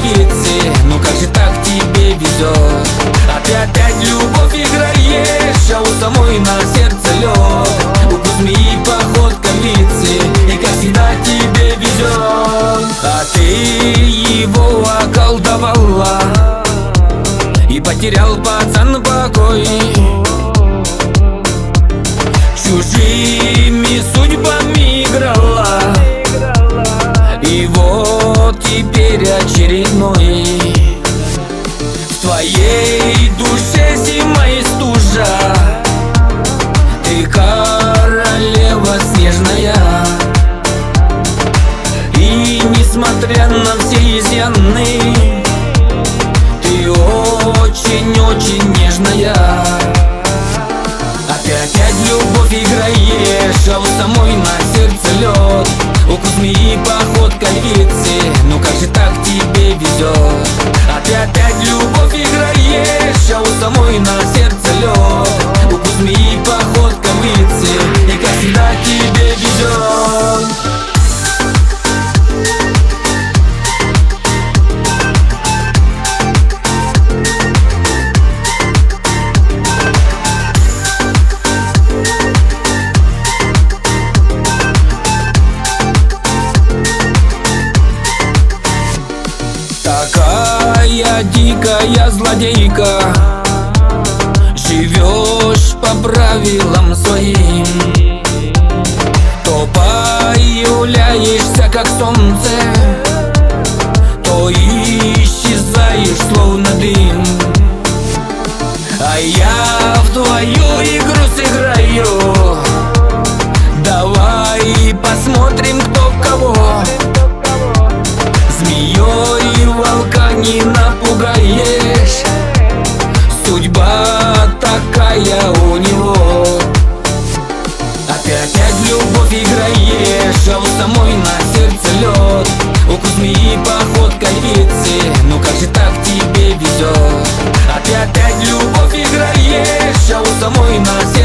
львицы. Ну как же так тебе везет? А ты опять любовь играешь, а у самой на сердце лед. Укус змеи, походка львицы, и как всегда тебе везет. А ты его околдовала, и потерял пацан покой. Чужими судьбами играла, и вот теперь очередной. В твоей душе зима и стужа, ты королева снежная. И несмотря на все изъяны, ты очень-очень нежная. А ты опять любовь играешь, а у самой на сердце лед. Укус змеи, походка львицы, ну как же так тебе везет? А ты опять любовь играешь, а у самой на сердце лед. Укус змеи, походка львицы, и как всегда тебе везет. Такая дикая злодейка, живешь по правилам своим. То появляешься как солнце, то исчезаешь словно дым. А я в твою игру сыграю, давай посмотрим, кто кого. Змеей волка не напугаешь, судьба такая у него. А ты опять любовь играешь, а у самой на сердце лед. Укус змеи, походка львицы, ну как же так тебе везет? А ты опять любовь играешь, а у самой на сердце